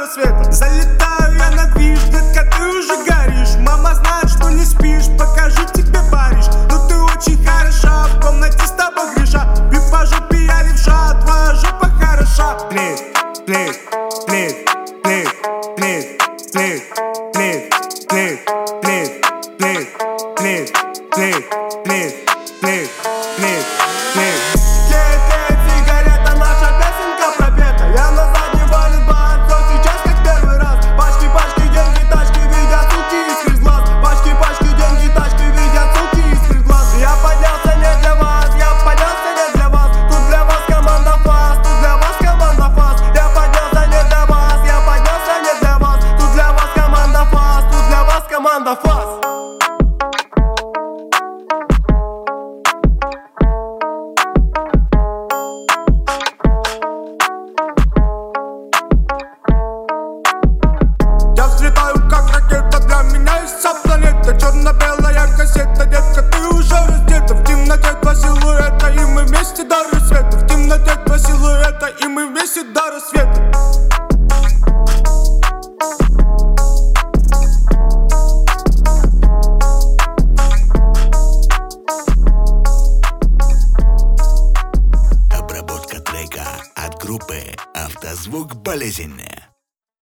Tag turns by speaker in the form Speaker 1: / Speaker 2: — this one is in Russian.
Speaker 1: рассвета. Залетаю я на движ, детка, ты уже горишь. Мама знает, что не спишь, покажу тебе Париж. Но ты очень хороша, в комнате с тобой греша. И по жопе я левша, твоя жопа хороша. Плит, плит, плит, плит, плит, плит, плит, плит, плит, плит, плит, плит, плит, плит, плит, плит. Сигарета, наша песенка пропета. Я на заднем валит бар, все сейчас как первый раз. Пачки, пачки, деньги, тачки, видят суки из глаз. Пачки, пачки, деньги, тачки, видят суки из глаз. Я поднялся не для вас, я поднялся не для вас. Тут для вас команда фас, тут для вас команда фас. Я поднялся не для вас, я поднялся не для вас. Тут для вас команда фас, тут для вас команда фас. Черно-белая кассета, детка, ты уже раздета. В темноте два силуэта, и мы вместе до рассвета. В темноте два силуэта, и мы вместе до рассвета.
Speaker 2: Обработка трека от группы «Автозвук Болезненная».